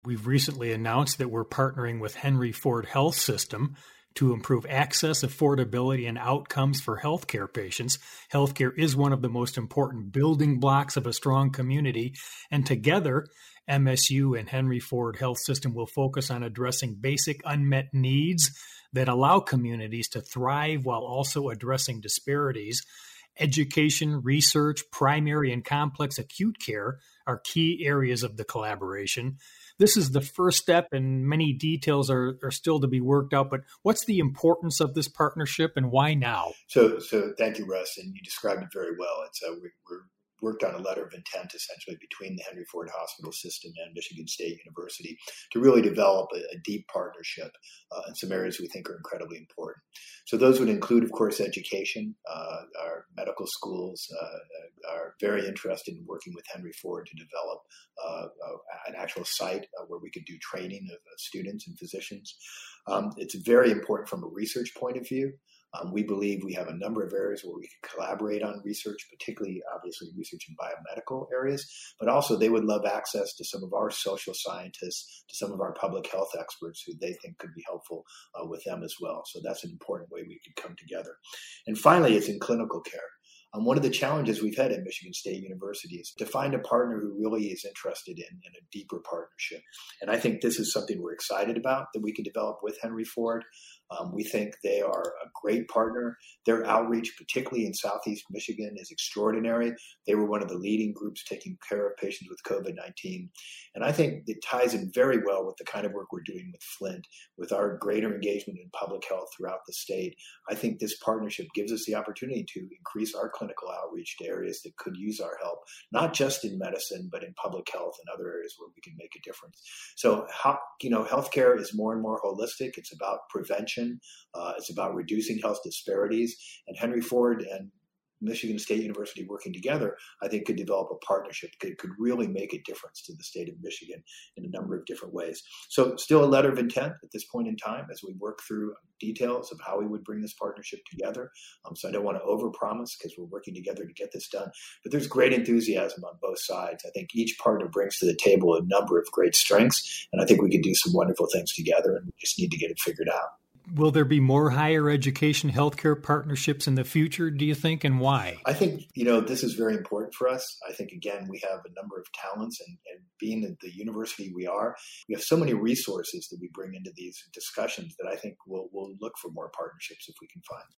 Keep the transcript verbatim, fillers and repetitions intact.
We've recently announced that we're partnering with Henry Ford Health System to improve access, affordability, and outcomes for healthcare patients. Healthcare is one of the most important building blocks of a strong community, and together, M S U and Henry Ford Health System will focus on addressing basic unmet needs that allow communities to thrive while also addressing disparities. Education, research, primary and complex acute care are key areas of the collaboration. This is the first step, and many details are, are still to be worked out. But what's the importance of this partnership, and why now? So, so thank you, Russ, and you described it very well. It's uh, we, we're worked on a letter of intent essentially between the Henry Ford Hospital System and Michigan State University to really develop a, a deep partnership uh, in some areas we think are incredibly important. So those would include, of course, education. Uh, our medical schools uh, are very interested in working with Henry Ford to develop uh, uh, an actual site uh, where we could do training of, of students and physicians. Um, it's very important from a research point of view. Um, we believe we have a number of areas where we can collaborate on research, particularly, obviously, research in biomedical areas, but also they would love access to some of our social scientists, to some of our public health experts who they think could be helpful uh, with them as well. So that's an important way we could come together. And finally, it's in clinical care. Um, one of the challenges we've had at Michigan State University is to find a partner who really is interested in, in a deeper partnership. And I think this is something we're excited about that we can develop with Henry Ford. Um, we think they are a great partner. Their outreach, particularly in Southeast Michigan, is extraordinary. They were one of the leading groups taking care of patients with COVID nineteen. And I think it ties in very well with the kind of work we're doing with Flint, with our greater engagement in public health throughout the state. I think this partnership gives us the opportunity to increase our clinical outreach to areas that could use our help, not just in medicine, but in public health and other areas where we can make a difference. So, how, you know, healthcare is more and more holistic. It's about prevention. Uh, it's about reducing health disparities. And Henry Ford and Michigan State University working together, I think, could develop a partnership that could really make a difference to the state of Michigan in a number of different ways. So still a letter of intent at this point in time as we work through details of how we would bring this partnership together. Um, so I don't want to overpromise because we're working together to get this done. But there's great enthusiasm on both sides. I think each partner brings to the table a number of great strengths, and I think we could do some wonderful things together, and we just need to get it figured out. Will there be more higher education healthcare partnerships in the future, do you think, and why? I think, you know, this is very important for us. I think, again, we have a number of talents, and, and being at the university we are, we have so many resources that we bring into these discussions that I think we'll, we'll look for more partnerships if we can find them.